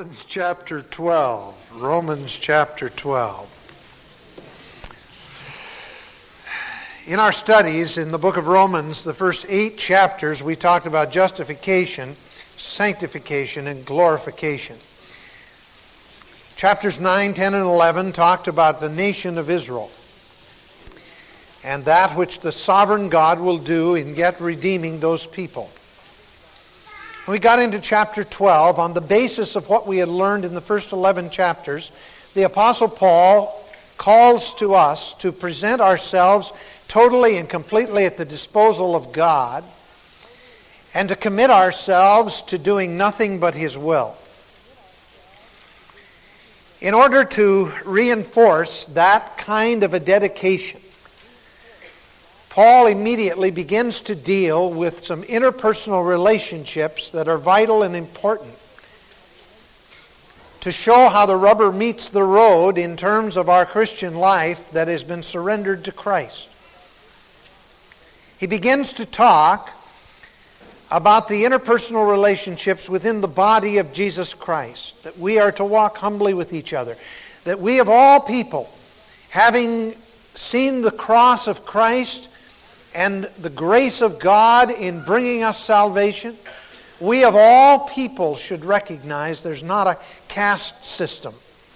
Romans chapter 12. Romans chapter 12. In our studies in the book of Romans, the first 8 chapters, we talked about justification, sanctification, and glorification. Chapters 9, 10, and 11 talked about the nation of Israel and that which the sovereign God will do in yet redeeming those people. We got into chapter 12 on the basis of what we had learned in the first 11 chapters. The Apostle Paul calls to us to present ourselves totally and completely at the disposal of God and to commit ourselves to doing nothing but His will. In order to reinforce that kind of a dedication, Paul immediately begins to deal with some interpersonal relationships that are vital and important to show how the rubber meets the road in terms of our Christian life that has been surrendered to Christ. He begins to talk about the interpersonal relationships within the body of Jesus Christ, that we are to walk humbly with each other, that we of all people, having seen the cross of Christ and the grace of God in bringing us salvation, we of all people should recognize there's not a caste system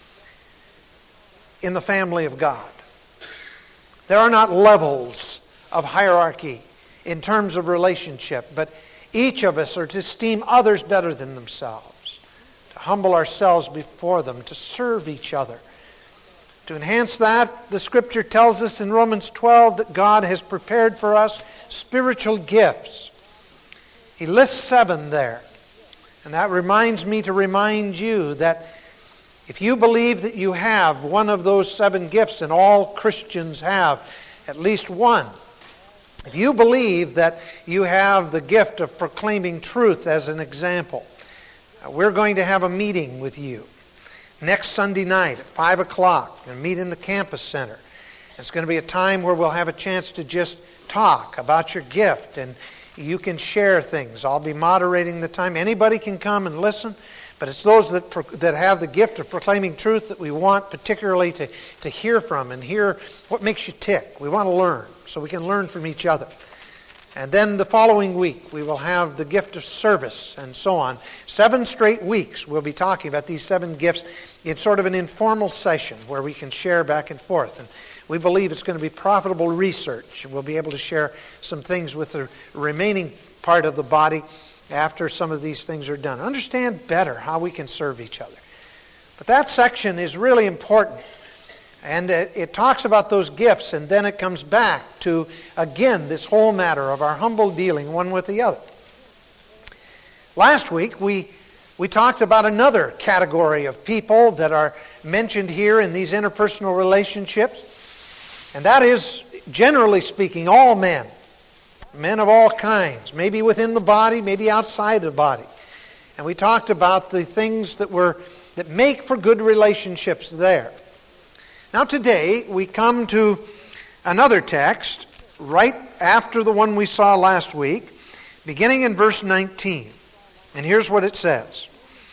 in the family of God. There are not levels of hierarchy in terms of relationship, but each of us are to esteem others better than themselves, to humble ourselves before them, to serve each other. To enhance that, the Scripture tells us in Romans 12 that God has prepared for us spiritual gifts. He lists 7 there. And that reminds me to remind you that if you believe that you have one of those 7 gifts, and all Christians have at least one, if you believe that you have the gift of proclaiming truth as an example, we're going to have a meeting with you next Sunday night at 5 o'clock and meet in the campus center. It's going to be a time where we'll have a chance to just talk about your gift and you can share things. I'll be moderating the time. Anybody can come and listen, but it's those that have the gift of proclaiming truth that we want particularly to hear from and hear what makes you tick. We want to learn so we can learn from each other. And then the following week, we will have the gift of service and so on. 7 straight weeks, we'll be talking about these 7 gifts in sort of an informal session where we can share back and forth. And we believe it's going to be profitable research. We'll be able to share some things with the remaining part of the body after some of these things are done. Understand better how we can serve each other. But that section is really important. And it talks about those gifts, and then it comes back to, again, this whole matter of our humble dealing one with the other. Last week, we talked about another category of people that are mentioned here in these interpersonal relationships, and that is, generally speaking, all men. Men of all kinds, maybe within the body, maybe outside the body. And we talked about the things that make for good relationships there. Now today we come to another text right after the one we saw last week, beginning in verse 19. And here's what it says.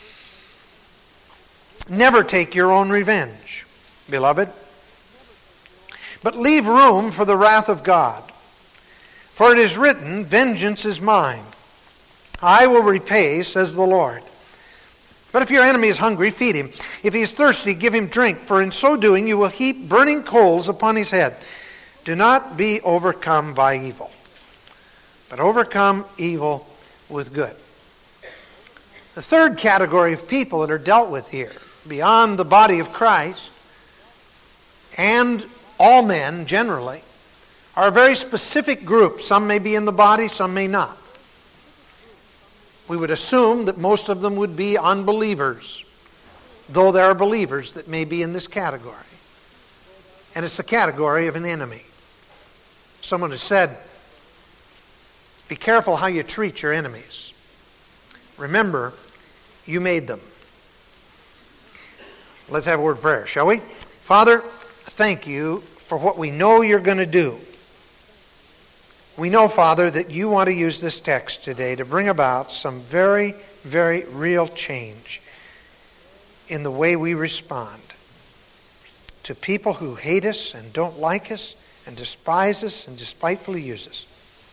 Never take your own revenge, beloved, but leave room for the wrath of God. For it is written, vengeance is mine. I will repay, says the Lord. But if your enemy is hungry, feed him. If he is thirsty, give him drink. For in so doing, you will heap burning coals upon his head. Do not be overcome by evil, but overcome evil with good. The third category of people that are dealt with here, beyond the body of Christ, and all men generally, are a very specific group. Some may be in the body, some may not. We would assume that most of them would be unbelievers, though there are believers that may be in this category. And it's the category of an enemy. Someone has said, be careful how you treat your enemies. Remember, you made them. Let's have a word of prayer, shall we? Father, thank you for what we know you're going to do. We know, Father, that you want to use this text today to bring about some very, very real change in the way we respond to people who hate us and don't like us and despise us and despitefully use us.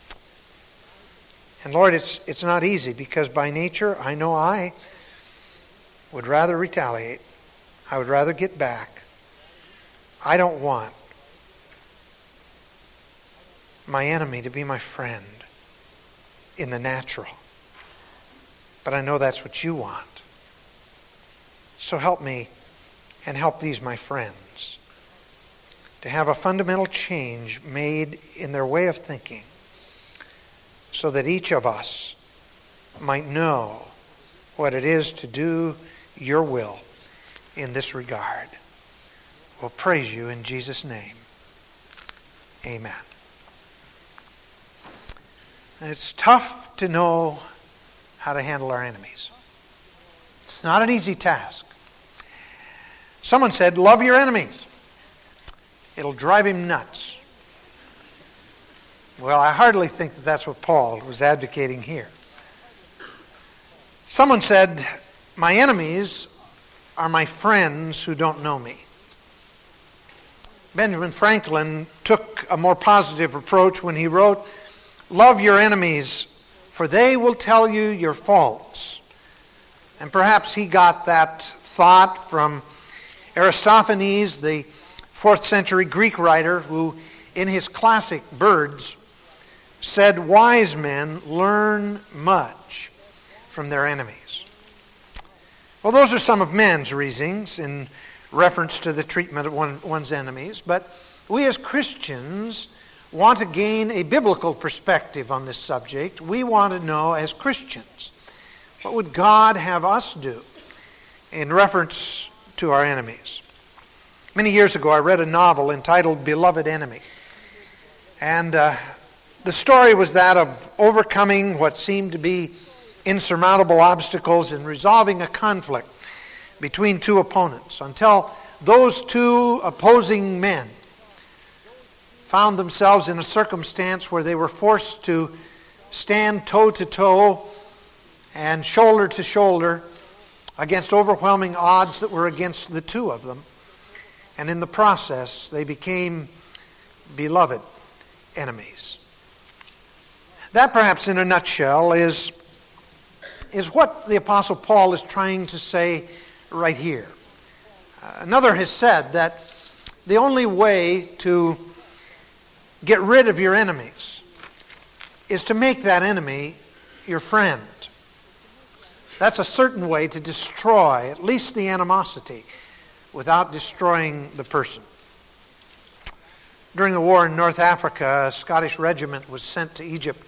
And Lord, it's not easy because by nature I know I would rather retaliate. I would rather get back. I don't want my enemy to be my friend in the natural. But I know that's what you want. So help me and help these my friends to have a fundamental change made in their way of thinking so that each of us might know what it is to do your will in this regard. We'll praise you in Jesus' name. Amen. It's tough to know how to handle our enemies. It's not an easy task. Someone said, love your enemies. It'll drive him nuts. Well, I hardly think that that's what Paul was advocating here. Someone said, my enemies are my friends who don't know me. Benjamin Franklin took a more positive approach when he wrote, love your enemies, for they will tell you your faults. And perhaps he got that thought from Aristophanes, the 4th century Greek writer, who in his classic Birds said, wise men learn much from their enemies. Well, those are some of men's reasonings in reference to the treatment of one's enemies, but we as Christians want to gain a biblical perspective on this subject. We want to know as Christians, what would God have us do in reference to our enemies? Many years ago, I read a novel entitled Beloved Enemy. And the story was that of overcoming what seemed to be insurmountable obstacles and resolving a conflict between two opponents until those two opposing men found themselves in a circumstance where they were forced to stand toe to toe and shoulder to shoulder against overwhelming odds that were against the two of them. And in the process, they became beloved enemies. That perhaps in a nutshell is what the Apostle Paul is trying to say right here. Another has said that the only way to get rid of your enemies is to make that enemy your friend. That's a certain way to destroy at least the animosity without destroying the person. During the war in North Africa, a Scottish regiment was sent to Egypt.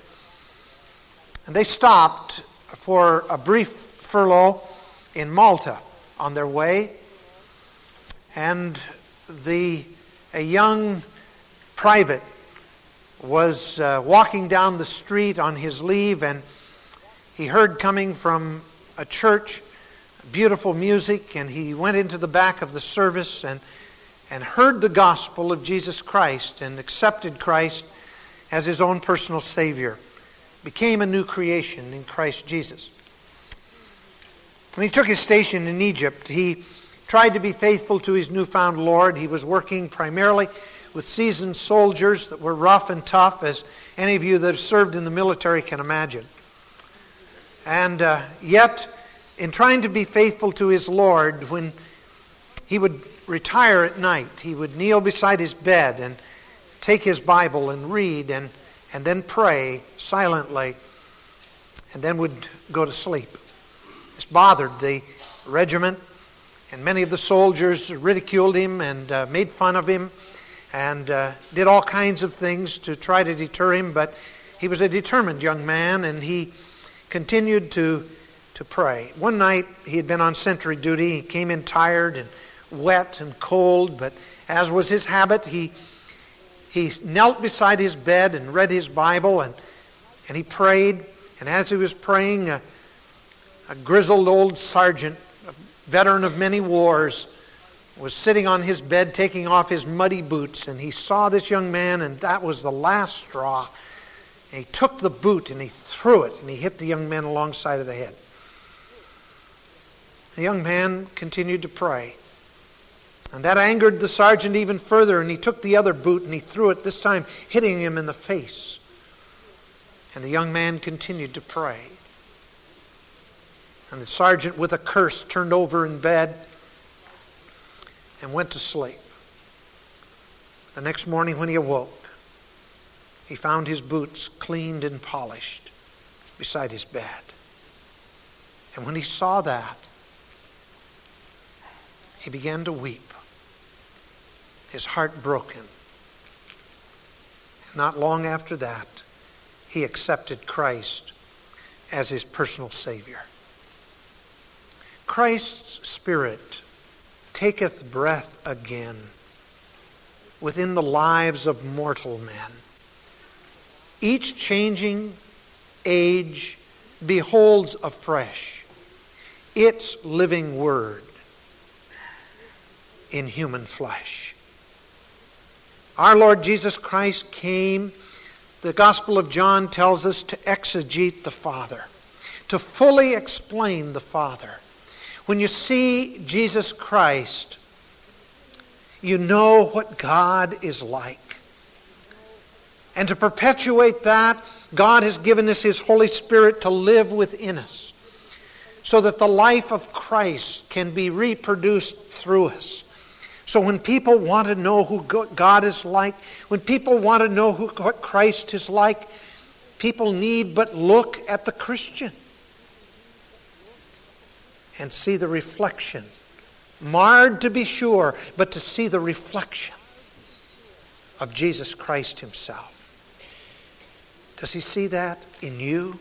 And they stopped for a brief furlough in Malta on their way. And a young private was walking down the street on his leave, and he heard coming from a church beautiful music, and he went into the back of the service and heard the gospel of Jesus Christ and accepted Christ as his own personal Savior. Became a new creation in Christ Jesus. When he took his station in Egypt, he tried to be faithful to his newfound Lord. He was working primarily with seasoned soldiers that were rough and tough, as any of you that have served in the military can imagine. And yet, in trying to be faithful to his Lord, when he would retire at night, he would kneel beside his bed and take his Bible and read and then pray silently, and then would go to sleep. This bothered the regiment, and many of the soldiers ridiculed him and made fun of him and did all kinds of things to try to deter him, but he was a determined young man, and he continued to pray. One night, he had been on sentry duty. He came in tired and wet and cold, but as was his habit, he knelt beside his bed and read his Bible, and he prayed. And as he was praying, a grizzled old sergeant, a veteran of many wars, was sitting on his bed taking off his muddy boots, and he saw this young man, and that was the last straw. And he took the boot and he threw it, and he hit the young man alongside of the head. The young man continued to pray. And that angered the sergeant even further, and he took the other boot and he threw it, this time hitting him in the face. And the young man continued to pray. And the sergeant, with a curse, turned over in bed and went to sleep. The next morning when he awoke, he found his boots cleaned and polished beside his bed. And when he saw that, he began to weep, his heart broken. And not long after that, he accepted Christ as his personal Savior. Christ's Spirit taketh breath again within the lives of mortal men. Each changing age beholds afresh its living word in human flesh. Our Lord Jesus Christ came, the Gospel of John tells us, to exegete the Father, to fully explain the Father. When you see Jesus Christ, you know what God is like. And to perpetuate that, God has given us His Holy Spirit to live within us, so that the life of Christ can be reproduced through us. So when people want to know who God is like, when people want to know what Christ is like, people need but look at the Christian and see the reflection. Marred, to be sure, but to see the reflection of Jesus Christ Himself. Does He see that in you?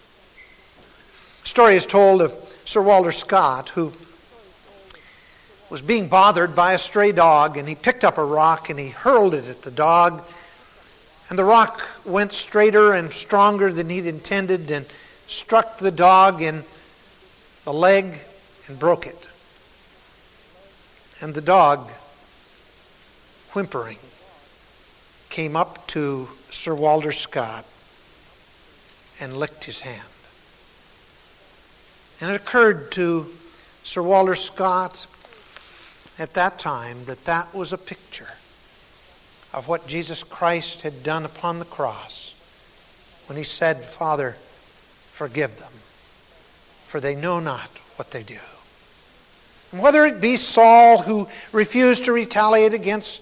A story is told of Sir Walter Scott, who was being bothered by a stray dog, and he picked up a rock and he hurled it at the dog, and the rock went straighter and stronger than he'd intended and struck the dog in the leg and broke it. And the dog, whimpering, came up to Sir Walter Scott and licked his hand. And it occurred to Sir Walter Scott at that time that that was a picture of what Jesus Christ had done upon the cross when He said, "Father, forgive them, for they know not what they do." And whether it be Saul, who refused to retaliate against,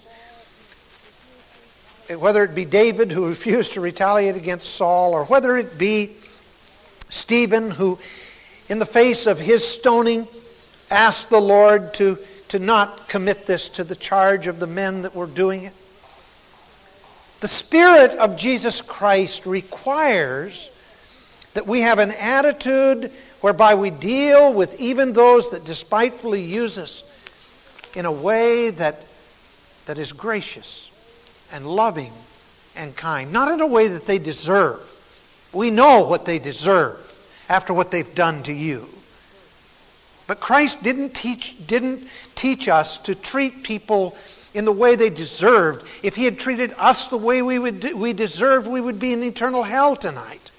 whether it be David, who refused to retaliate against Saul, or whether it be Stephen, who in the face of his stoning asked the Lord to not commit this to the charge of the men that were doing it. The Spirit of Jesus Christ requires that we have an attitude whereby we deal with even those that despitefully use us in a way that is gracious and loving and kind. Not in a way that they deserve. We know what they deserve after what they've done to you. But Christ didn't teach us to treat people in the way they deserved. If He had treated us the way we deserved, we would be in eternal hell tonight.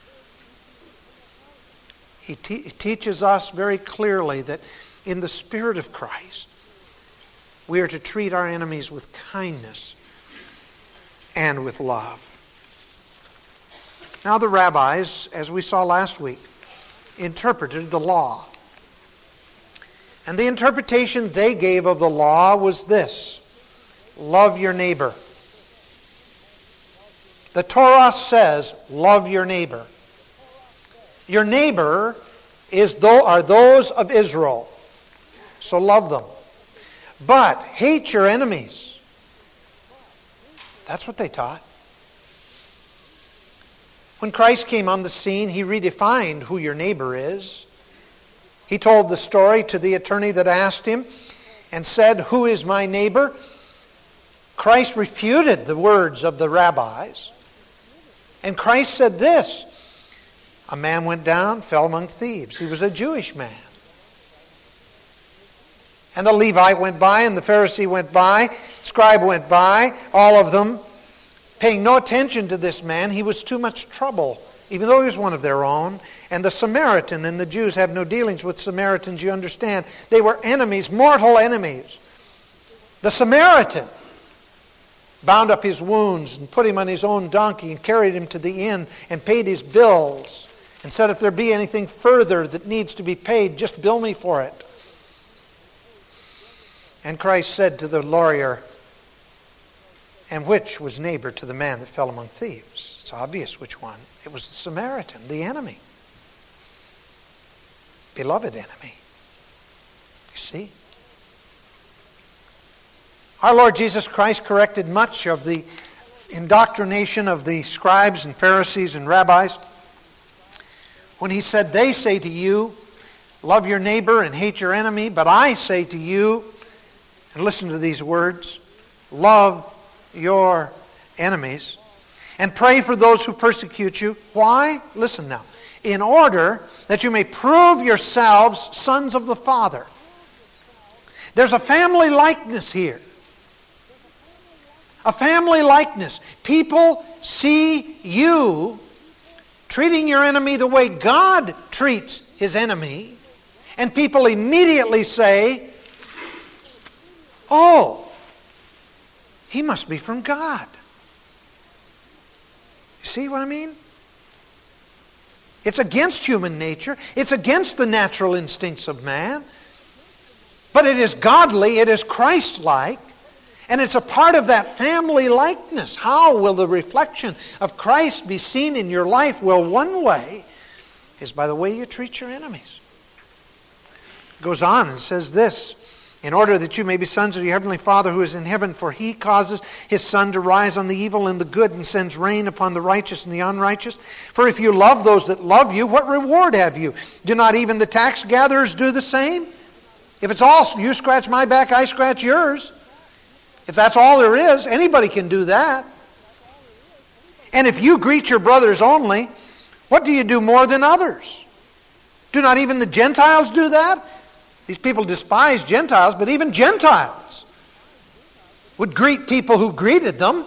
He teaches us very clearly that in the Spirit of Christ, we are to treat our enemies with kindness and with love. Now the rabbis, as we saw last week, interpreted the law. And the interpretation they gave of the law was this: love your neighbor. The Torah says, love your neighbor. Your neighbor are those of Israel, so love them. But hate your enemies. That's what they taught. When Christ came on the scene, He redefined who your neighbor is. He told the story to the attorney that asked Him and said, "Who is my neighbor?" Christ refuted the words of the rabbis. And Christ said this: a man went down, fell among thieves. He was a Jewish man. And the Levite went by, and the Pharisee went by, scribe went by, all of them paying no attention to this man. He was too much trouble, even though he was one of their own. And the Samaritan, and the Jews have no dealings with Samaritans, you understand. They were enemies, mortal enemies. The Samaritan bound up his wounds and put him on his own donkey and carried him to the inn and paid his bills and said, if there be anything further that needs to be paid, just bill me for it. And Christ said to the lawyer, and which was neighbor to the man that fell among thieves? It's obvious which one. It was the Samaritan, the enemy. Beloved enemy. You see? Our Lord Jesus Christ corrected much of the indoctrination of the scribes and Pharisees and rabbis when he said, they say to you, love your neighbor and hate your enemy, but I say to you, and listen to these words, love your enemies and pray for those who persecute you. Why? Listen now. In order that you may prove yourselves sons of the Father. There's a family likeness here. A family likeness. People see you treating your enemy the way God treats his enemy, and people immediately say, oh, he must be from God. You see what I mean? It's against human nature. It's against the natural instincts of man. But it is godly, it is Christ-like, and it's a part of that family likeness. How will the reflection of Christ be seen in your life? Well, one way is by the way you treat your enemies. It goes on and says this, in order that you may be sons of your heavenly Father who is in heaven, for He causes His sun to rise on the evil and the good and sends rain upon the righteous and the unrighteous. For if you love those that love you, what reward have you? Do not even the tax gatherers do the same? If it's all you scratch my back, I scratch yours. If that's all there is, anybody can do that. And if you greet your brothers only, what do you do more than others? Do not even the Gentiles do that? These people despise Gentiles, but even Gentiles would greet people who greeted them,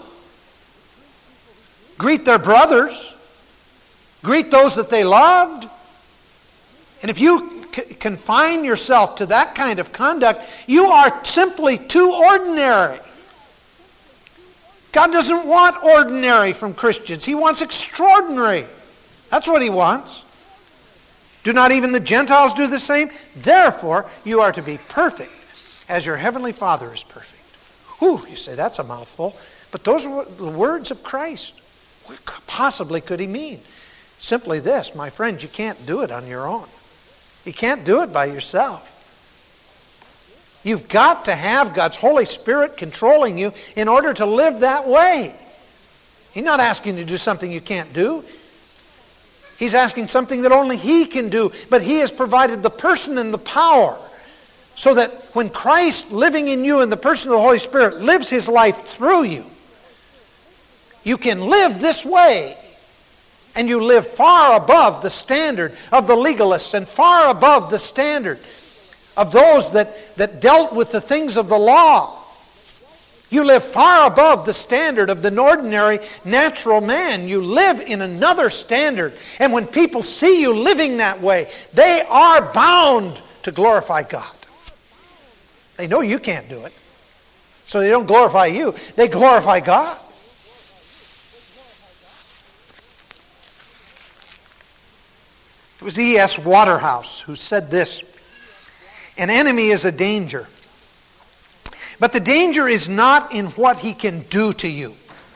greet their brothers, greet those that they loved. And if you confine yourself to that kind of conduct, you are simply too ordinary. God doesn't want ordinary from Christians. He wants extraordinary. That's what He wants. Do not even the Gentiles do the same? Therefore, you are to be perfect as your heavenly Father is perfect. Whew, you say, that's a mouthful. But those were the words of Christ. What possibly could He mean? Simply this, my friends, you can't do it on your own. You can't do it by yourself. You've got to have God's Holy Spirit controlling you in order to live that way. He's not asking you to do something you can't do. He's asking something that only He can do. But He has provided the person and the power so that when Christ living in you in the person of the Holy Spirit lives His life through you, you can live this way. And you live far above the standard of the legalists and far above the standard of those that dealt with the things of the law. You live far above the standard of the ordinary natural man. You live in another standard. And when people see you living that way, they are bound to glorify God. They know you can't do it. So they don't glorify you. They glorify God. It was E.S. Waterhouse who said this, an enemy is a danger. But the danger is not in what he can do to you.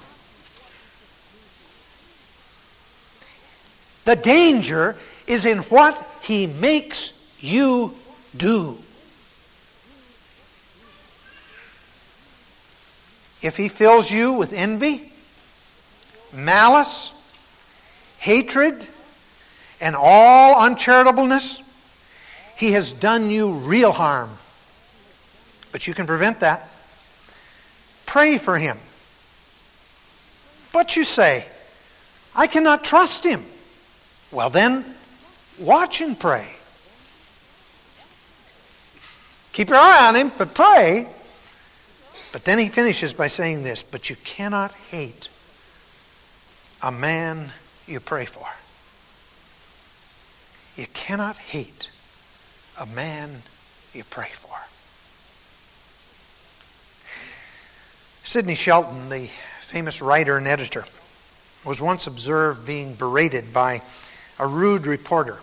The danger is in what he makes you do. If he fills you with envy, malice, hatred, and all uncharitableness, he has done you real harm. But you can prevent that. Pray for him. But you say, I cannot trust him. Well then, watch and pray. Keep your eye on him, but pray. But then he finishes by saying this, but you cannot hate a man you pray for. You cannot hate a man you pray for. Sidney Sheldon, the famous writer and editor, was once observed being berated by a rude reporter.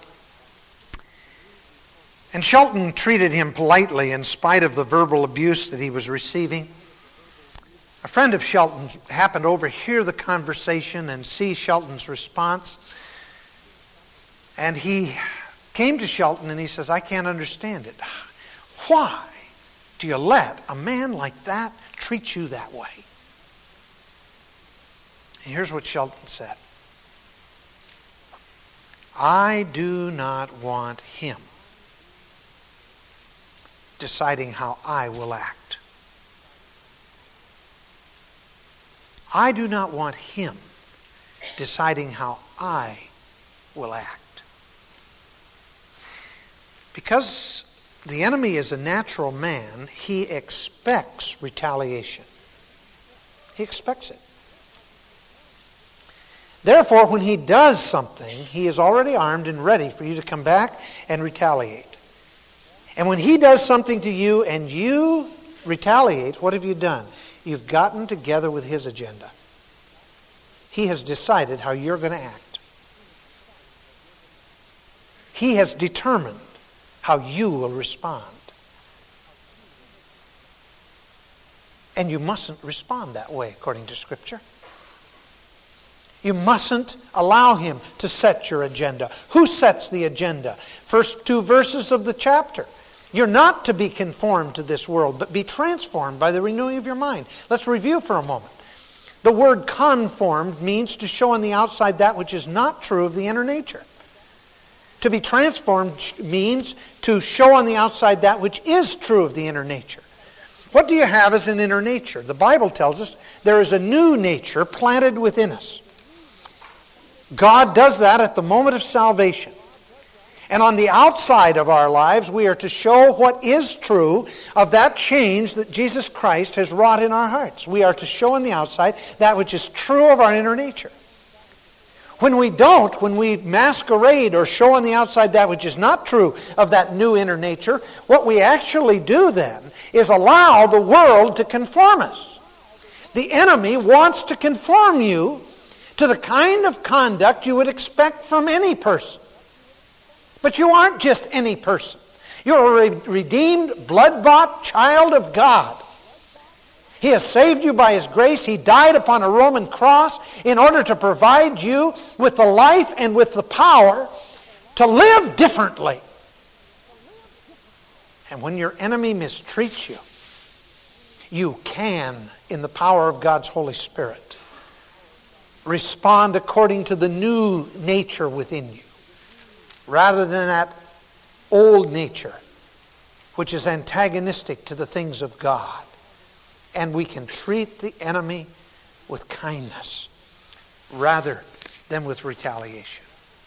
And Sheldon treated him politely in spite of the verbal abuse that he was receiving. A friend of Sheldon's happened to overhear the conversation and see Sheldon's response. And he came to Sheldon and he says, I can't understand it. Why do you let a man like that treat you that way? And here's what Sheldon said. I do not want him deciding how I will act. I do not want him deciding how I will act. Because the enemy is a natural man, he expects retaliation. He expects it. Therefore, when he does something, he is already armed and ready for you to come back and retaliate. And when he does something to you and you retaliate, what have you done? You've gotten together with his agenda. He has decided how you're going to act. He has determined how you will respond. And you mustn't respond that way, according to Scripture. You mustn't allow him to set your agenda. Who sets the agenda? First 2 verses of the chapter. You're not to be conformed to this world, but be transformed by the renewing of your mind. Let's review for a moment. The word conformed means to show on the outside that which is not true of the inner nature. To be transformed means to show on the outside that which is true of the inner nature. What do you have as an inner nature? The Bible tells us there is a new nature planted within us. God does that at the moment of salvation. And on the outside of our lives, we are to show what is true of that change that Jesus Christ has wrought in our hearts. We are to show on the outside that which is true of our inner nature. When we don't, when we masquerade or show on the outside that which is not true of that new inner nature, what we actually do then is allow the world to conform us. The enemy wants to conform you to the kind of conduct you would expect from any person. But you aren't just any person. You're a redeemed, blood-bought child of God. He has saved you by His grace. He died upon a Roman cross in order to provide you with the life and with the power to live differently. And when your enemy mistreats you, you can, in the power of God's Holy Spirit, respond according to the new nature within you, rather than that old nature, which is antagonistic to the things of God. And we can treat the enemy with kindness rather than with retaliation.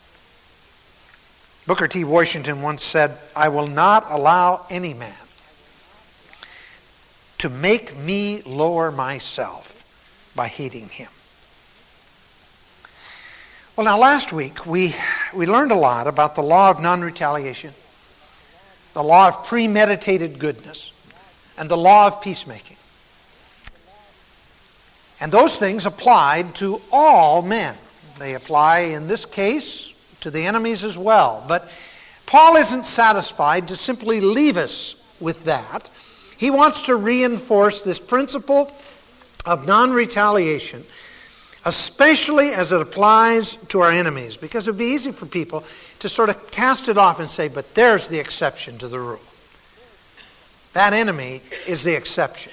Booker T. Washington once said, I will not allow any man to make me lower myself by hating him. Well, now last week we learned a lot about the law of non-retaliation, the law of premeditated goodness, and the law of peacemaking. And those things applied to all men. They apply in this case to the enemies as well. But Paul isn't satisfied to simply leave us with that. He wants to reinforce this principle of non-retaliation, especially as it applies to our enemies, because it would be easy for people to sort of cast it off and say, but there's the exception to the rule. That enemy is the exception.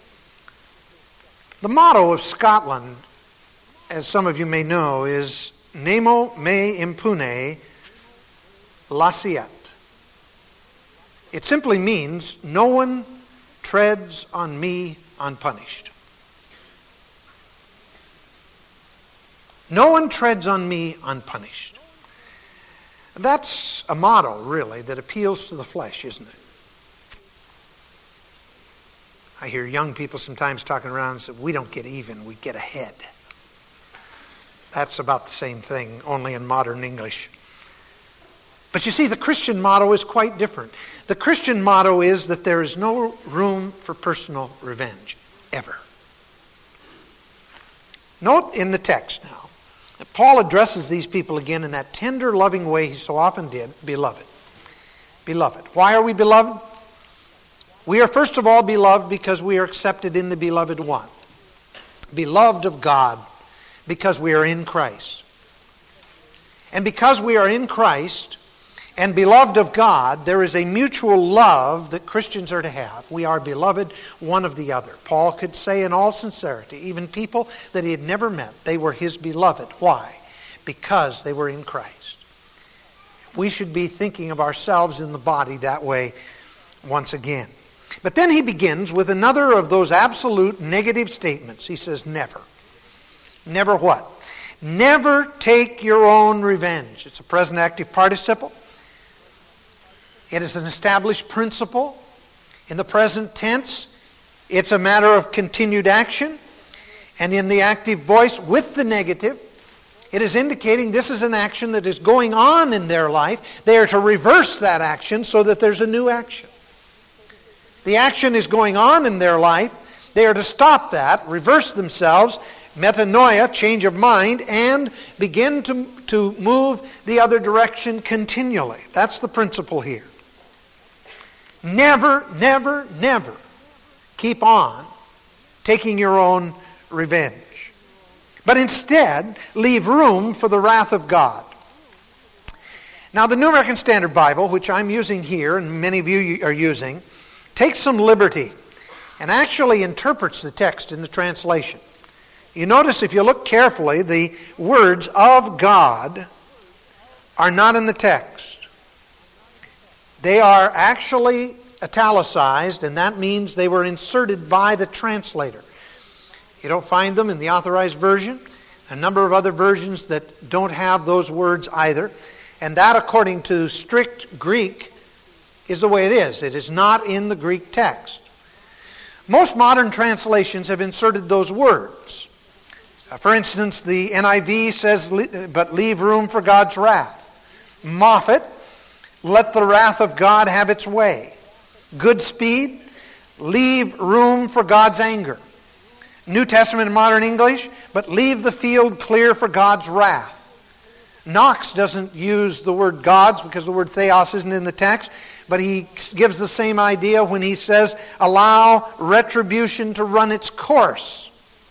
The motto of Scotland, as some of you may know, is Nemo me impune lasciat. It simply means no one treads on me unpunished. No one treads on me unpunished. That's a motto, really, that appeals to the flesh, isn't it? I hear young people sometimes talking around and say, we don't get even, we get ahead. That's about the same thing, only in modern English. But you see, the Christian motto is quite different. The Christian motto is that there is no room for personal revenge, ever. Note in the text now that Paul addresses these people again in that tender, loving way he so often did, beloved. Beloved. Why are we beloved? We are first of all beloved because we are accepted in the beloved one. Beloved of God because we are in Christ. And because we are in Christ and beloved of God, there is a mutual love that Christians are to have. We are beloved one of the other. Paul could say in all sincerity, even people that he had never met, they were his beloved. Why? Because they were in Christ. We should be thinking of ourselves in the body that way once again. But then he begins with another of those absolute negative statements. He says, never. Never what? Never take your own revenge. It's a present active participle. It is an established principle. In the present tense, it's a matter of continued action. And in the active voice with the negative, it is indicating this is an action that is going on in their life. They are to reverse that action so that there's a new action. The action is going on in their life. They are to stop that, reverse themselves, metanoia, change of mind, and begin to move the other direction continually. That's the principle here. Never, never, never keep on taking your own revenge. But instead, leave room for the wrath of God. Now, the New American Standard Bible, which I'm using here, and many of you are using, takes some liberty and actually interprets the text in the translation. You notice, if you look carefully, the words of God are not in the text. They are actually italicized, and that means they were inserted by the translator. You don't find them in the Authorized Version. A number of other versions that don't have those words either. And that, according to strict Greek, is the way it is. It is not in the Greek text. Most modern translations have inserted those words. For instance, the NIV says, but leave room for God's wrath. Moffat, let the wrath of God have its way. Goodspeed, leave room for God's anger. New Testament and Modern English, but leave the field clear for God's wrath. Knox doesn't use the word God's because the word theos isn't in the text, but he gives the same idea when he says, allow retribution to run its course.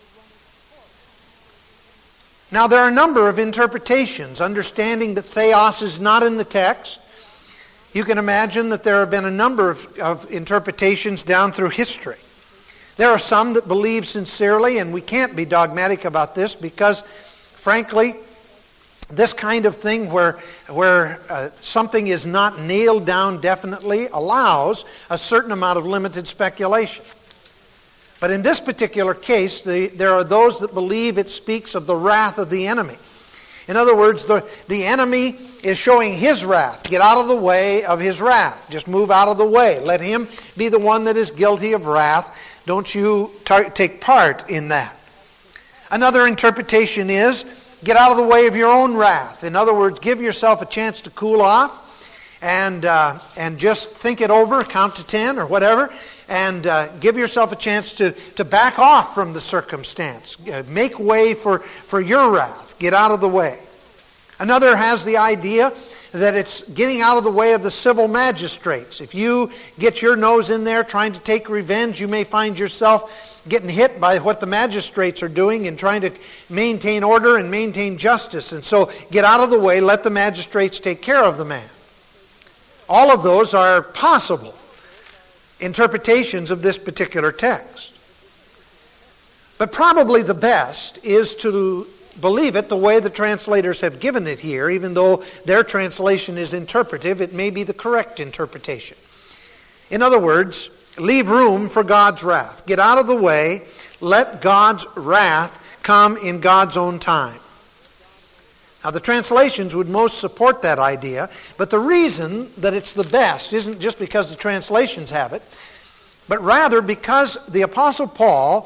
Now, there are a number of interpretations, understanding that theos is not in the text. You can imagine that there have been a number of interpretations down through history. There are some that believe sincerely, and we can't be dogmatic about this because, frankly, this kind of thing where something is not nailed down definitely allows a certain amount of limited speculation. But in this particular case, there are those that believe it speaks of the wrath of the enemy. In other words, the enemy is showing his wrath. Get out of the way of his wrath. Just move out of the way. Let him be the one that is guilty of wrath. Don't you take part in that. Another interpretation is, get out of the way of your own wrath. In other words, give yourself a chance to cool off and just think it over, count to 10 or whatever, and give yourself a chance to back off from the circumstance. Make way for your wrath. Get out of the way. Another has the idea that it's getting out of the way of the civil magistrates. If you get your nose in there trying to take revenge, you may find yourself getting hit by what the magistrates are doing and trying to maintain order and maintain justice. And so get out of the way, let the magistrates take care of the man. All of those are possible interpretations of this particular text. But probably the best is to believe it the way the translators have given it here. Even though their translation is interpretive, it may be the correct interpretation. In other words, leave room for God's wrath. Get out of the way. Let God's wrath come in God's own time. Now, the translations would most support that idea, but the reason that it's the best isn't just because the translations have it, but rather because the Apostle Paul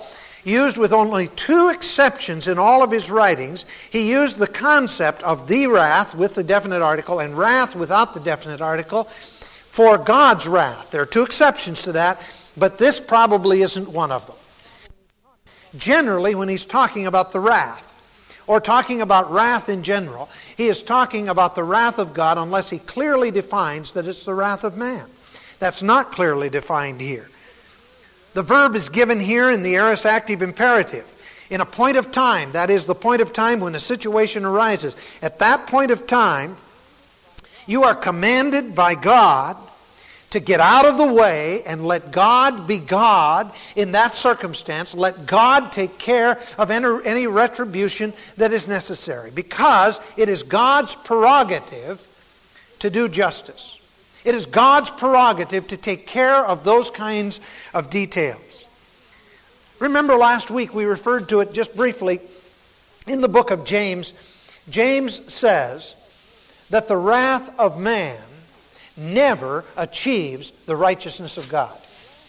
used with only 2 exceptions in all of his writings. He used the concept of the wrath with the definite article and wrath without the definite article for God's wrath. There are 2 exceptions to that, but this probably isn't one of them. Generally, when he's talking about the wrath, or talking about wrath in general, he is talking about the wrath of God unless he clearly defines that it's the wrath of man. That's not clearly defined here. The verb is given here in the aorist active imperative. In a point of time, that is the point of time when a situation arises. At that point of time, you are commanded by God to get out of the way and let God be God in that circumstance. Let God take care of any retribution that is necessary, because it is God's prerogative to do justice. It is God's prerogative to take care of those kinds of details. Remember last week we referred to it just briefly in the book of James. James says that the wrath of man never achieves the righteousness of God.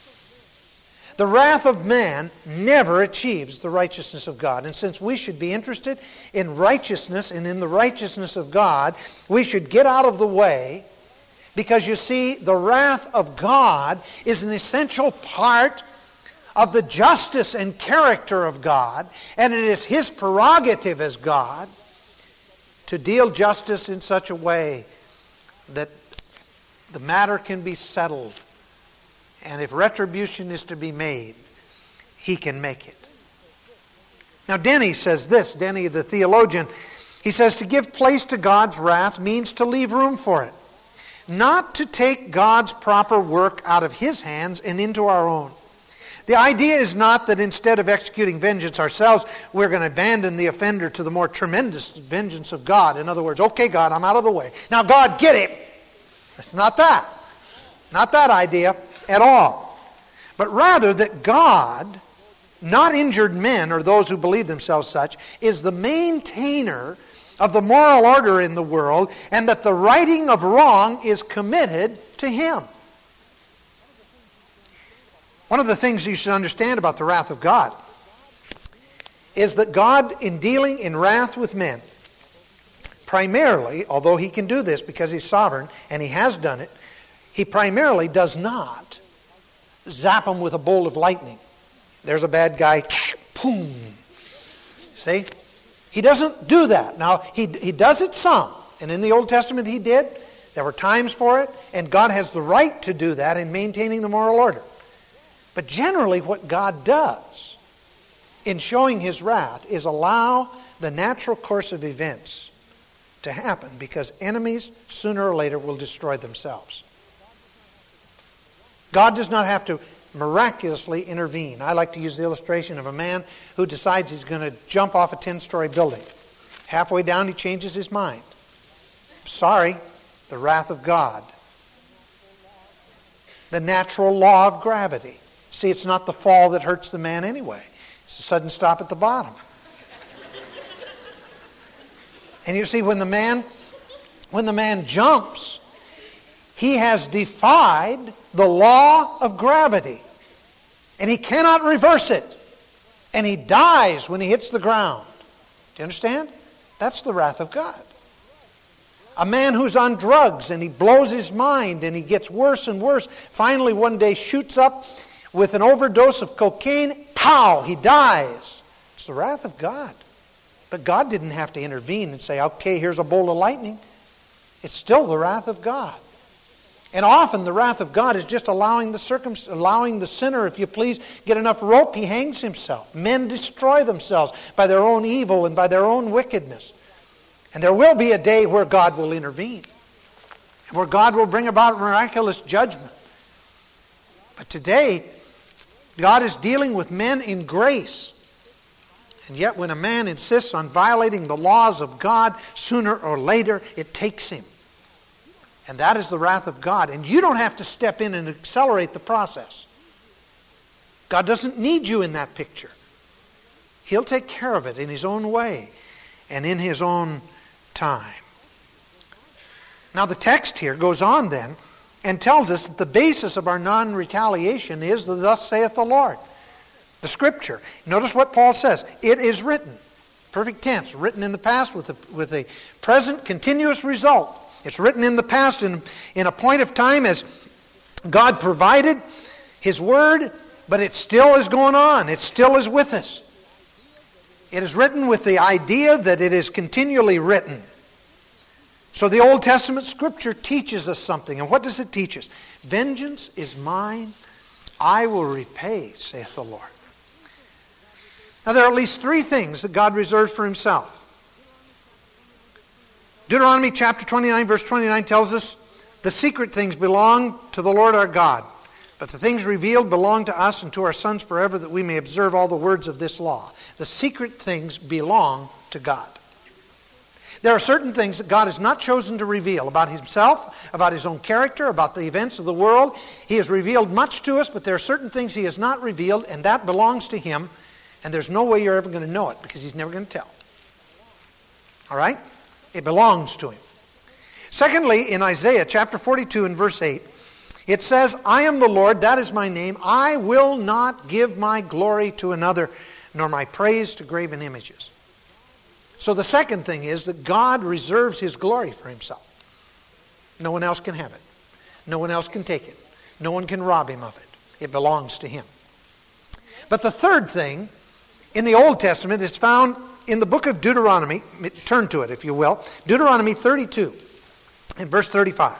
The wrath of man never achieves the righteousness of God. And since we should be interested in righteousness and in the righteousness of God, we should get out of the way, because you see, the wrath of God is an essential part of the justice and character of God, and it is His prerogative as God to deal justice in such a way that the matter can be settled, and if retribution is to be made, He can make it. Now Denny says this, Denny the theologian, he says to give place to God's wrath means to leave room for it, not to take God's proper work out of His hands and into our own. The idea is not that instead of executing vengeance ourselves, we're going to abandon the offender to the more tremendous vengeance of God. In other words, okay God, I'm out of the way. Now God, get him! It's not that. Not that idea at all. But rather that God, not injured men or those who believe themselves such, is the maintainer of the moral order in the world, and that the righting of wrong is committed to Him. One of the things you should understand about the wrath of God is that God, in dealing in wrath with men, primarily, although He can do this because He's sovereign, and He has done it, He primarily does not zap them with a bolt of lightning. There's a bad guy, boom. See? He doesn't do that. Now, He does it some, and in the Old Testament He did. There were times for it, and God has the right to do that in maintaining the moral order. But generally what God does in showing His wrath is allow the natural course of events to happen, because enemies sooner or later will destroy themselves. God does not have to miraculously intervene. I like to use the illustration of a man who decides he's going to jump off a 10-story building. Halfway down he changes his mind. Sorry, the wrath of God. The natural law of gravity. See, it's not the fall that hurts the man anyway. It's a sudden stop at the bottom. And you see, when the man jumps, he has defied the law of gravity. And he cannot reverse it. And he dies when he hits the ground. Do you understand? That's the wrath of God. A man who's on drugs and he blows his mind and he gets worse and worse, finally one day shoots up with an overdose of cocaine, pow, he dies. It's the wrath of God. But God didn't have to intervene and say, okay, here's a bolt of lightning. It's still the wrath of God. And often the wrath of God is just allowing the sinner, if you please, get enough rope, he hangs himself. Men destroy themselves by their own evil and by their own wickedness. And there will be a day where God will intervene, and where God will bring about miraculous judgment. But today, God is dealing with men in grace. And yet when a man insists on violating the laws of God, sooner or later it takes him. And that is the wrath of God. And you don't have to step in and accelerate the process. God doesn't need you in that picture. He'll take care of it in His own way and in His own time. Now the text here goes on then and tells us that the basis of our non-retaliation is the thus saith the Lord. the Scripture. Notice what Paul says. It is written. Perfect tense. Written in the past with a present continuous result. It's written in the past in a point of time as God provided His Word, but it still is going on. It still is with us. It is written with the idea that it is continually written. So the Old Testament Scripture teaches us something. And what does it teach us? Vengeance is mine, I will repay, saith the Lord. Now there are at least three things that God reserves for Himself. Deuteronomy chapter 29, verse 29 tells us, the secret things belong to the Lord our God, but the things revealed belong to us and to our sons forever, that we may observe all the words of this law. The secret things belong to God. There are certain things that God has not chosen to reveal about Himself, about His own character, about the events of the world. He has revealed much to us, but there are certain things He has not revealed, and that belongs to Him, and there's no way you're ever going to know it, because He's never going to tell. All right? It belongs to Him. Secondly, in Isaiah chapter 42 and verse 8, it says, I am the Lord, that is my name. I will not give my glory to another, nor my praise to graven images. So the second thing is that God reserves His glory for Himself. No one else can have it. No one else can take it. No one can rob Him of it. It belongs to Him. But the third thing in the Old Testament is found in the book of Deuteronomy. Turn to it, if you will. Deuteronomy 32 and verse 35.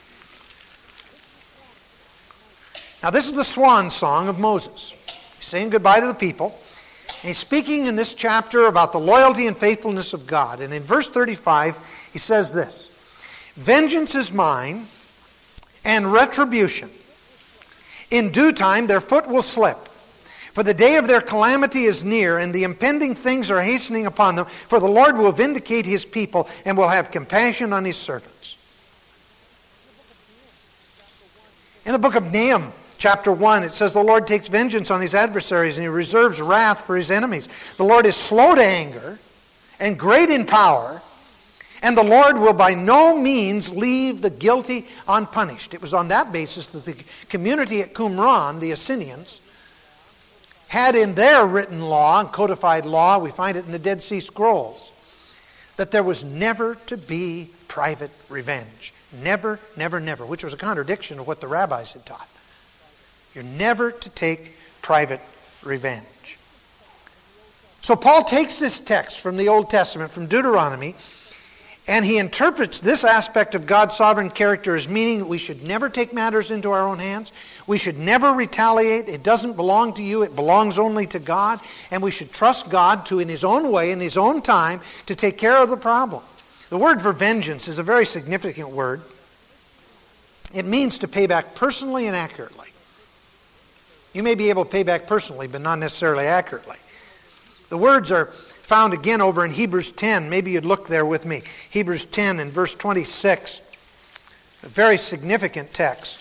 Now this is the swan song of Moses. He's saying goodbye to the people. And he's speaking in this chapter about the loyalty and faithfulness of God. And in verse 35, he says this, vengeance is mine and retribution. In due time their foot will slip. For the day of their calamity is near, and the impending things are hastening upon them. For the Lord will vindicate His people and will have compassion on His servants. In the book of Nahum, chapter 1, it says, the Lord takes vengeance on His adversaries, and He reserves wrath for His enemies. The Lord is slow to anger and great in power, and the Lord will by no means leave the guilty unpunished. It was on that basis that the community at Qumran, the Assyrians, had in their written law and codified law, we find it in the Dead Sea Scrolls, that there was never to be private revenge. Never, never, never, which was a contradiction of what the rabbis had taught. You're never to take private revenge. So Paul takes this text from the Old Testament, from Deuteronomy, and he interprets this aspect of God's sovereign character as meaning that we should never take matters into our own hands. We should never retaliate. It doesn't belong to you. It belongs only to God. And we should trust God to, in His own way, in His own time, to take care of the problem. The word for vengeance is a very significant word. It means to pay back personally and accurately. You may be able to pay back personally, but not necessarily accurately. The words are found again over in Hebrews 10. Maybe you'd look there with me. Hebrews 10 and verse 26. A very significant text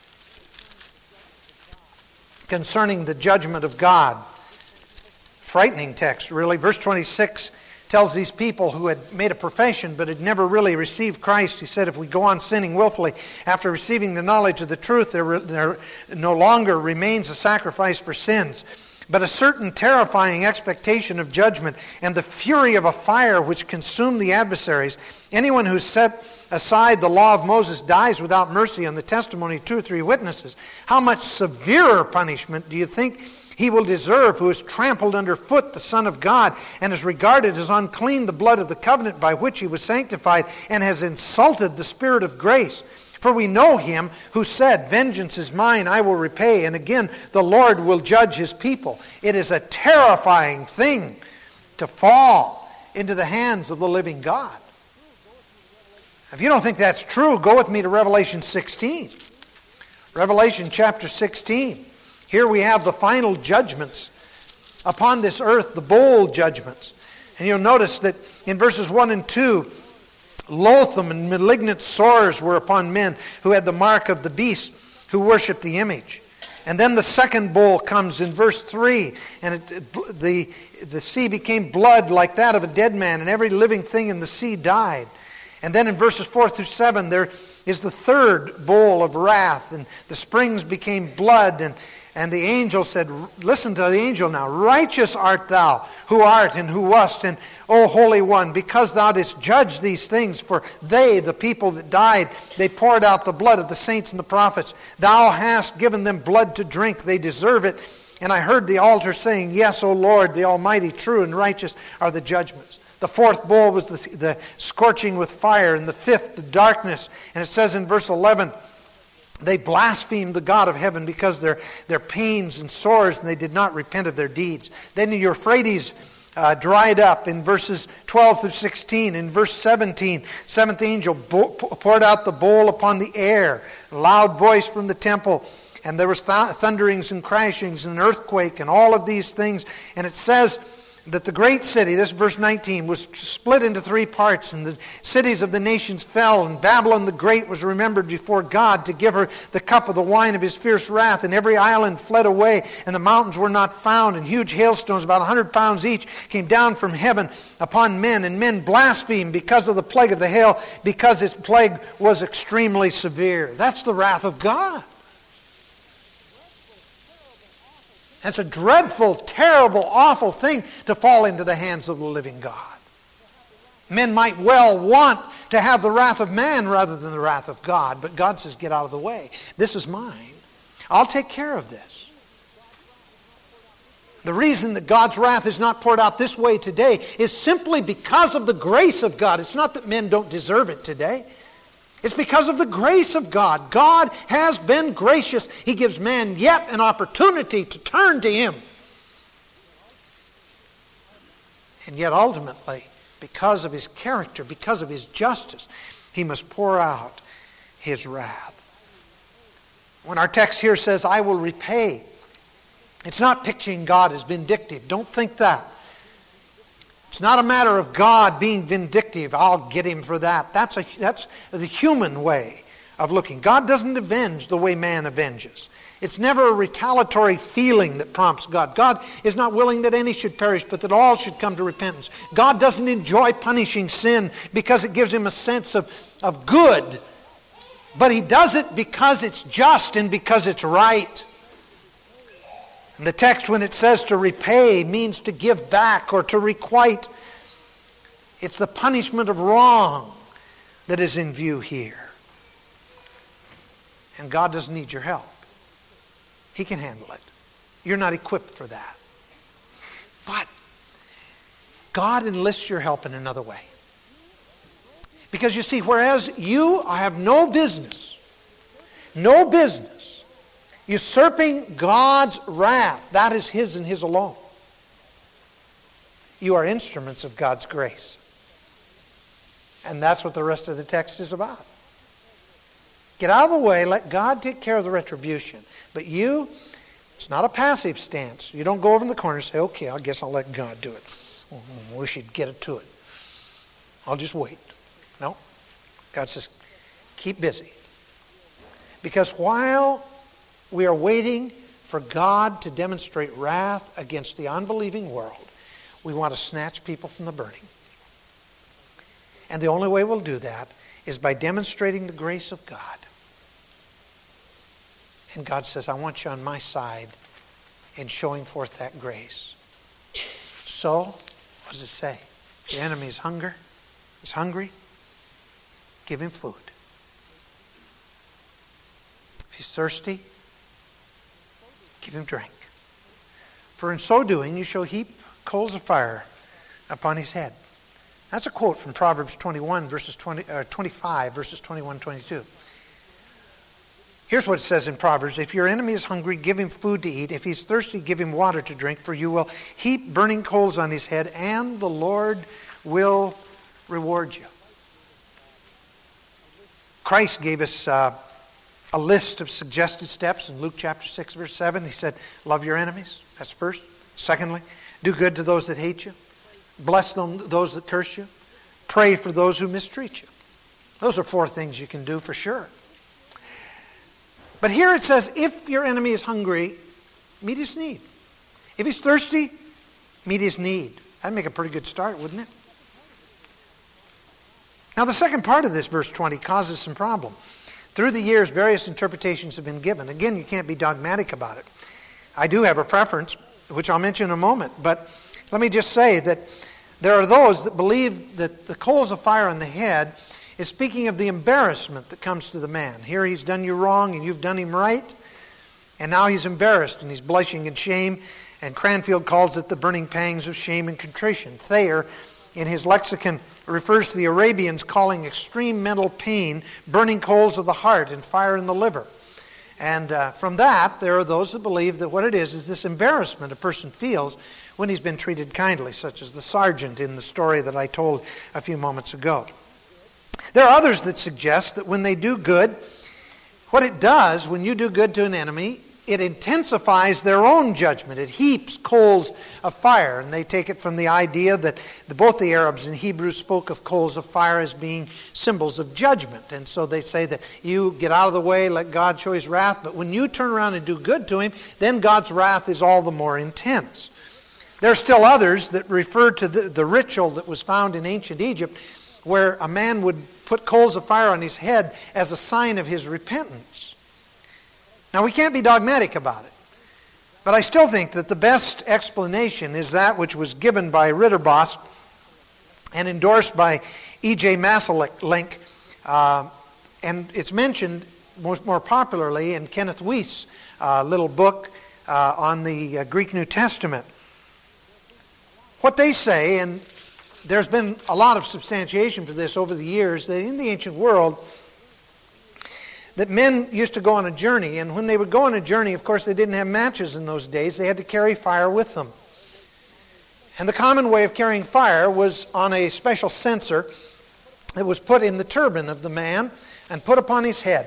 concerning the judgment of God. Frightening text, really. Verse 26 tells these people who had made a profession but had never really received Christ. He said, if we go on sinning willfully after receiving the knowledge of the truth, there no longer remains a sacrifice for sins, but a certain terrifying expectation of judgment and the fury of a fire which consumed the adversaries. Anyone who set aside the law of Moses dies without mercy on the testimony of 2 or 3 witnesses. How much severer punishment do you think he will deserve who has trampled underfoot the Son of God and has regarded as unclean the blood of the covenant by which he was sanctified and has insulted the Spirit of grace? For we know him who said, vengeance is mine, I will repay. And again, the Lord will judge His people. It is a terrifying thing to fall into the hands of the living God. If you don't think that's true, go with me to Revelation 16. Revelation chapter 16. Here we have the final judgments upon this earth, the bowl judgments. And you'll notice that in verses 1 and 2, loathsome and malignant sores were upon men who had the mark of the beast, who worshipped the image. And then the second bowl comes in verse 3, and the sea became blood like that of a dead man, and every living thing in the sea died. And then in verses 4 through 7, there is the third bowl of wrath, and the springs became blood, and And the angel said, listen to the angel now, righteous art thou, who art and who wast, and O Holy One, because thou didst judge these things, for they, the people that died, they poured out the blood of the saints and the prophets. Thou hast given them blood to drink, they deserve it. And I heard the altar saying, Yes, O Lord, the Almighty, true and righteous are the judgments. The fourth bowl was the scorching with fire, and the fifth, the darkness. And it says in verse 11, they blasphemed the God of heaven because their pains and sores, and they did not repent of their deeds. Then the Euphrates dried up in verses 12 through 16. In verse 17, seventh angel poured out the bowl upon the air, a loud voice from the temple, and there was thunderings and crashings and an earthquake and all of these things. And it says that the great city, this verse 19, was split into three parts, and the cities of the nations fell, and Babylon the Great was remembered before God to give her the cup of the wine of his fierce wrath, and every island fled away, and the mountains were not found, and huge hailstones, about 100 pounds each, came down from heaven upon men, and men blasphemed because of the plague of the hail, because its plague was extremely severe. That's the wrath of God. That's a dreadful, terrible, awful thing to fall into the hands of the living God. Men might well want to have the wrath of man rather than the wrath of God, but God says, get out of the way. This is mine. I'll take care of this. The reason that God's wrath is not poured out this way today is simply because of the grace of God. It's not that men don't deserve it today. It's because of the grace of God. God has been gracious. He gives man yet an opportunity to turn to Him. And yet ultimately, because of His character, because of His justice, He must pour out His wrath. When our text here says, I will repay, it's not picturing God as vindictive. Don't think that. It's not a matter of God being vindictive. I'll get him for that. That's the human way of looking. God doesn't avenge the way man avenges. It's never a retaliatory feeling that prompts God. God is not willing that any should perish, but that all should come to repentance. God doesn't enjoy punishing sin because it gives him a sense of good. But he does it because it's just and because it's right. And the text, when it says to repay, means to give back or to requite. It's the punishment of wrong that is in view here. And God doesn't need your help. He can handle it. You're not equipped for that. But God enlists your help in another way. Because you see, whereas you have no business usurping God's wrath, that is His and His alone. You are instruments of God's grace. And that's what the rest of the text is about. Get out of the way, let God take care of the retribution. But you, it's not a passive stance. You don't go over in the corner and say, okay, I guess I'll let God do it. We should get it to it. I'll just wait. No. God says, keep busy. Because while we are waiting for God to demonstrate wrath against the unbelieving world, we want to snatch people from the burning. And the only way we'll do that is by demonstrating the grace of God. And God says, I want you on my side in showing forth that grace. So, what does it say? Your enemy is hungry, give him food. If he's thirsty, give him drink. For in so doing, you shall heap coals of fire upon his head. That's a quote from Proverbs 25, verses 21, 22. Here's what it says in Proverbs. If your enemy is hungry, give him food to eat. If he's thirsty, give him water to drink. For you will heap burning coals on his head, and the Lord will reward you. Christ gave us a list of suggested steps in Luke chapter 6, verse 7. He said, love your enemies. That's first. Secondly, do good to those that hate you. Bless those that curse you. Pray for those who mistreat you. Those are 4 things you can do for sure. But here it says, if your enemy is hungry, meet his need. If he's thirsty, meet his need. That'd make a pretty good start, wouldn't it? Now the second part of this, verse 20, causes some problem. Through the years, various interpretations have been given. Again, you can't be dogmatic about it. I do have a preference, which I'll mention in a moment, but let me just say that there are those that believe that the coals of fire on the head is speaking of the embarrassment that comes to the man. Here he's done you wrong and you've done him right, and now he's embarrassed and he's blushing in shame, and Cranfield calls it the burning pangs of shame and contrition. Thayer, in his lexicon, refers to the Arabians calling extreme mental pain burning coals of the heart and fire in the liver. And from that, there are those that believe that what it is this embarrassment a person feels when he's been treated kindly, such as the sergeant in the story that I told a few moments ago. There are others that suggest that when they do good, what it does when you do good to an enemy, it intensifies their own judgment. It heaps coals of fire. And they take it from the idea that both the Arabs and Hebrews spoke of coals of fire as being symbols of judgment. And so they say that you get out of the way, let God show his wrath. But when you turn around and do good to him, then God's wrath is all the more intense. There are still others that refer to the ritual that was found in ancient Egypt, where a man would put coals of fire on his head as a sign of his repentance. Now, we can't be dogmatic about it, but I still think that the best explanation is that which was given by Ritterboss and endorsed by E.J. Maselink, and it's mentioned more popularly in Kenneth Wuest's little book on the Greek New Testament. What they say, and there's been a lot of substantiation for this over the years, that in the ancient world, that men used to go on a journey, and when they would go on a journey, of course, they didn't have matches in those days. They had to carry fire with them. And the common way of carrying fire was on a special censer that was put in the turban of the man and put upon his head.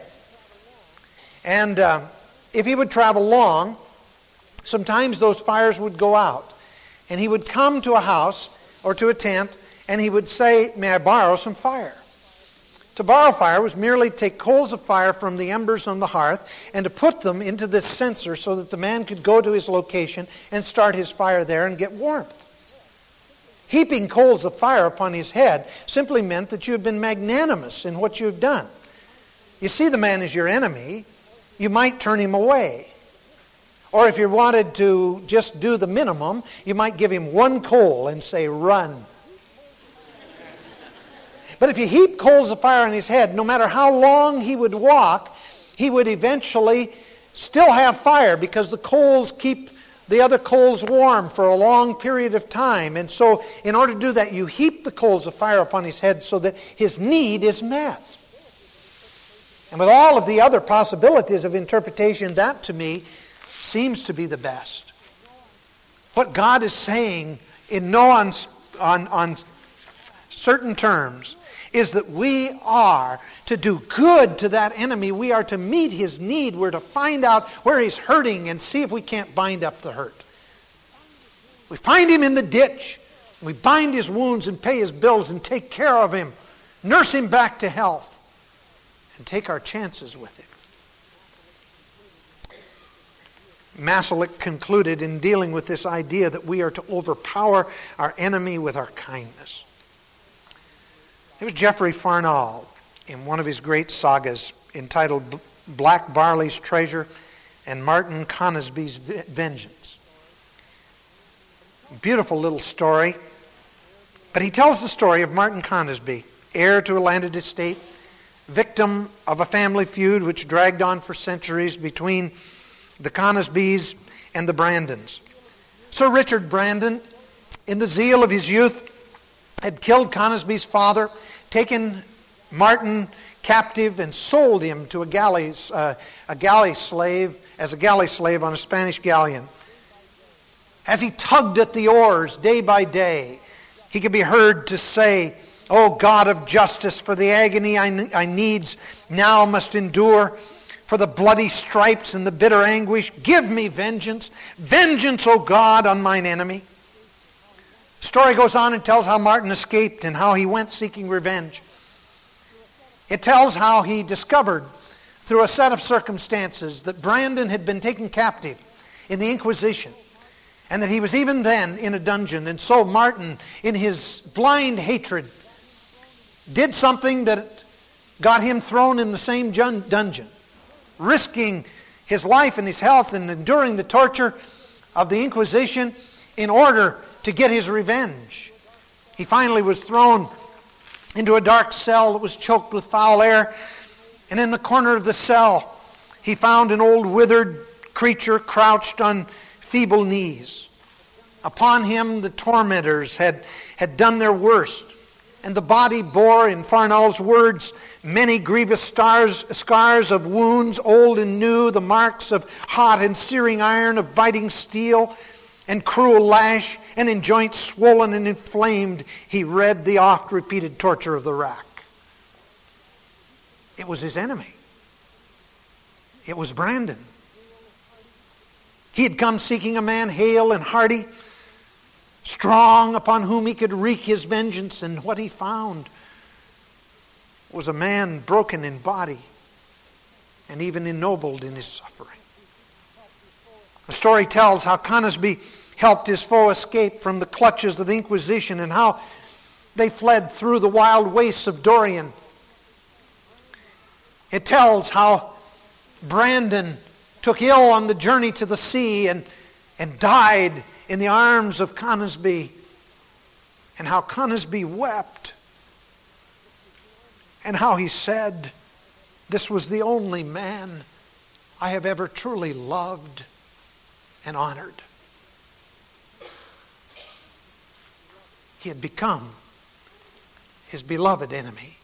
And if he would travel long, sometimes those fires would go out. And he would come to a house or to a tent, and he would say, "May I borrow some fire?" To borrow fire was merely to take coals of fire from the embers on the hearth and to put them into this censer so that the man could go to his location and start his fire there and get warmth. Heaping coals of fire upon his head simply meant that you had been magnanimous in what you have done. You see the man as your enemy, you might turn him away. Or if you wanted to just do the minimum, you might give him one coal and say, "Run." But if you heap coals of fire on his head, no matter how long he would walk, he would eventually still have fire because the coals keep the other coals warm for a long period of time. And so in order to do that, you heap the coals of fire upon his head so that his need is met. And with all of the other possibilities of interpretation, that to me seems to be the best. What God is saying in on certain terms is that we are to do good to that enemy. We are to meet his need. We're to find out where he's hurting and see if we can't bind up the hurt. We find him in the ditch. We bind his wounds and pay his bills and take care of him. Nurse him back to health and take our chances with him. Maselink concluded in dealing with this idea that we are to overpower our enemy with our kindness. It was Geoffrey Farnall in one of his great sagas entitled Black Barley's Treasure and Martin Conisbee's Vengeance. Beautiful little story. But he tells the story of Martin Conisbee, heir to a landed estate, victim of a family feud which dragged on for centuries between the Conisbees and the Brandons. Sir Richard Brandon, in the zeal of his youth, had killed Conisbee's father, taken Martin captive, and sold him to a galley slave on a Spanish galleon. As he tugged at the oars day by day, he could be heard to say, "O God of justice, for the agony I needs now must endure, for the bloody stripes and the bitter anguish, give me vengeance. Vengeance, O God, on mine enemy." The story goes on and tells how Martin escaped and how he went seeking revenge. It tells how he discovered through a set of circumstances that Brandon had been taken captive in the Inquisition and that he was even then in a dungeon. And so Martin, in his blind hatred, did something that got him thrown in the same dungeon, risking his life and his health and enduring the torture of the Inquisition in order to get his revenge. He finally was thrown into a dark cell that was choked with foul air, and in the corner of the cell he found an old withered creature crouched on feeble knees. Upon him the tormentors had done their worst, and the body bore, in Farnall's words, many grievous scars of wounds, old and new, the marks of hot and searing iron, of biting steel and cruel lash, and in joints swollen and inflamed he read the oft-repeated torture of the rack. It was his enemy. It was Brandon. He had come seeking a man hale and hearty, strong, upon whom he could wreak his vengeance, and what he found was a man broken in body and even ennobled in his suffering. The story tells how Conisbee helped his foe escape from the clutches of the Inquisition and how they fled through the wild wastes of Dorian. It tells how Brandon took ill on the journey to the sea and died in the arms of Conisbee, and how Conisbee wept, and how he said, "This was the only man I have ever truly loved and honored." He had become his beloved enemy.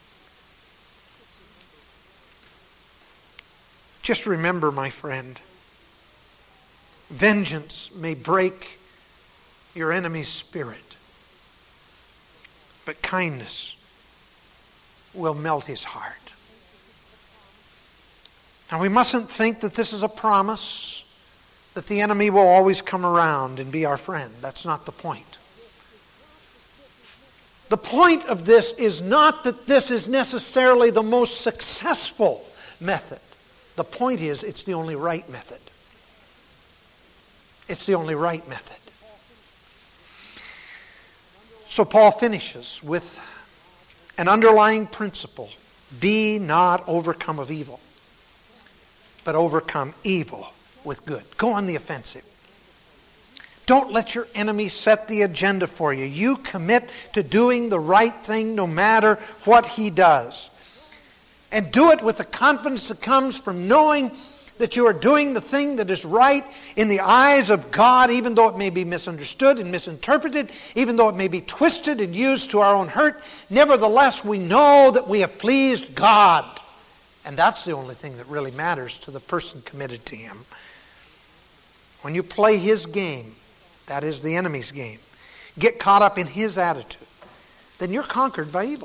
Just remember, my friend, vengeance may break your enemy's spirit, but kindness will melt his heart. Now, we mustn't think that this is a promise that the enemy will always come around and be our friend. That's not the point. The point of this is not that this is necessarily the most successful method. The point is, it's the only right method. It's the only right method. So Paul finishes with an underlying principle: be not overcome of evil, but overcome evil with good. Go on the offensive. Don't let your enemy set the agenda for you. You commit to doing the right thing no matter what he does. And do it with the confidence that comes from knowing that you are doing the thing that is right in the eyes of God, even though it may be misunderstood and misinterpreted, even though it may be twisted and used to our own hurt. Nevertheless, we know that we have pleased God. And that's the only thing that really matters to the person committed to him. When you play his game, that is the enemy's game, get caught up in his attitude, then you're conquered by evil.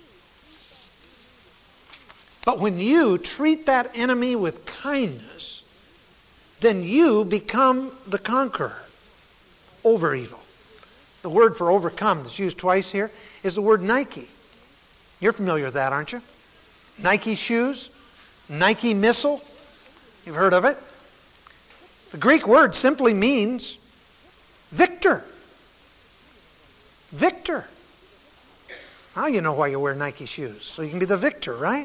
But when you treat that enemy with kindness, then you become the conqueror over evil. The word for overcome that's used twice here is the word Nike. You're familiar with that, aren't you? Nike shoes, Nike missile. You've heard of it. The Greek word simply means victor. Victor. Now you know why you wear Nike shoes, so you can be the victor, right?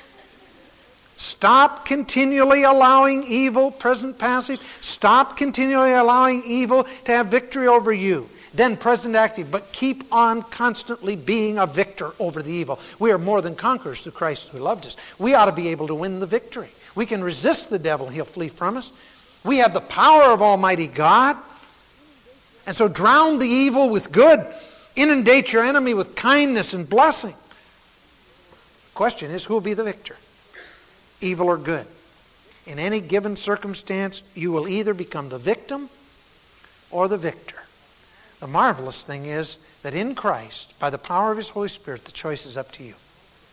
Stop continually allowing evil, present passive, stop continually allowing evil to have victory over you. Then present active, but keep on constantly being a victor over the evil. We are more than conquerors through Christ who loved us. We ought to be able to win the victory. We can resist the devil, he'll flee from us. We have the power of Almighty God. And so drown the evil with good. Inundate your enemy with kindness and blessing. The question is, who will be the victor? Evil or good? In any given circumstance, you will either become the victim or the victor. The marvelous thing is that in Christ, by the power of His Holy Spirit, the choice is up to you.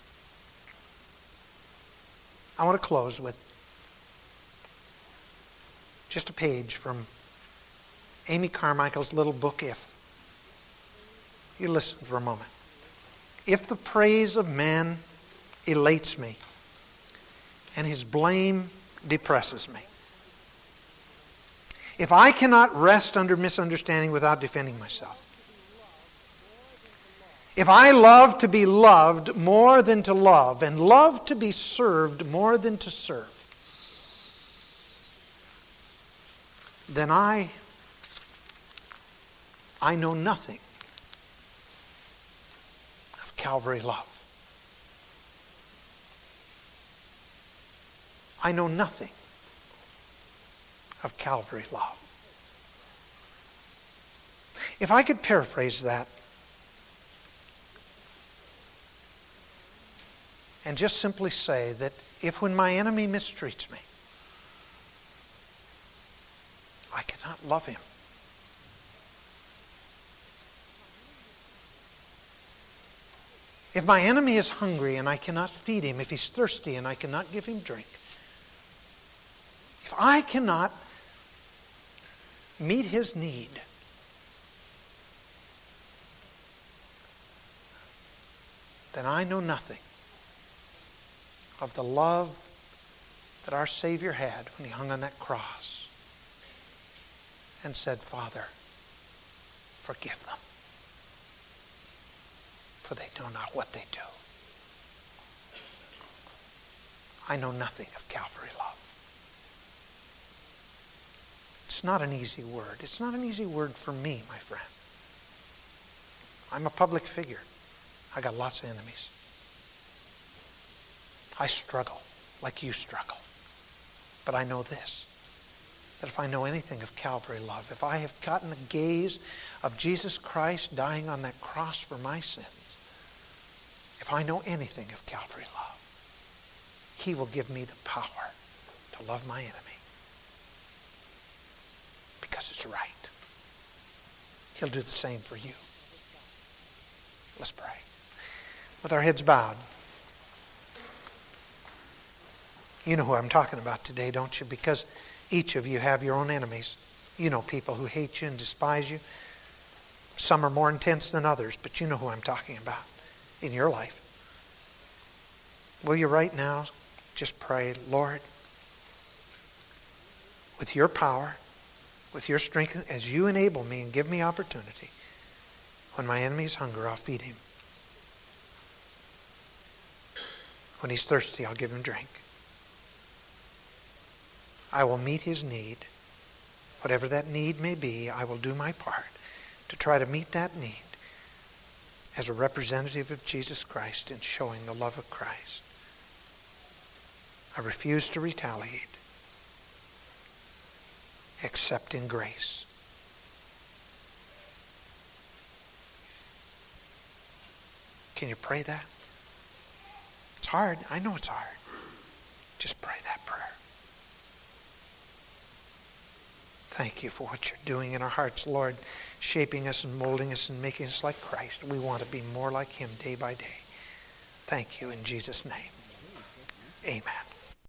I want to close with just a page from Amy Carmichael's little book, If. You listen for a moment. If the praise of man elates me, and his blame depresses me, if I cannot rest under misunderstanding without defending myself, if I love to be loved more than to love, and love to be served more than to serve, then I know nothing of Calvary love. I know nothing of Calvary love. If I could paraphrase that and just simply say that if when my enemy mistreats me, I cannot love him, if my enemy is hungry and I cannot feed him, if he's thirsty and I cannot give him drink, if I cannot meet his need, then I know nothing of the love that our Savior had when he hung on that cross and said, Father, forgive them, for they know not what they do. I know nothing of Calvary love. It's not an easy word. It's not an easy word for me, my friend. I'm a public figure. I got lots of enemies. I struggle like you struggle. But I know this, that if I know anything of Calvary love, if I have gotten a gaze of Jesus Christ dying on that cross for my sins, if I know anything of Calvary love, he will give me the power to love my enemy. Because it's right. He'll do the same for you. Let's pray. With our heads bowed. You know who I'm talking about today, don't you? Because each of you have your own enemies. You know people who hate you and despise you. Some are more intense than others, but you know who I'm talking about in your life. Will you right now just pray, Lord, with your power, with your strength, as you enable me and give me opportunity, when my enemy is hungry, I'll feed him. When he's thirsty, I'll give him drink. I will meet his need. Whatever that need may be, I will do my part to try to meet that need as a representative of Jesus Christ in showing the love of Christ. I refuse to retaliate except in grace. Can you pray that? It's hard. I know it's hard. Just pray that prayer. Thank you for what you're doing in our hearts, Lord, shaping us and molding us and making us like Christ. We want to be more like him day by day. Thank you in Jesus' name. Amen.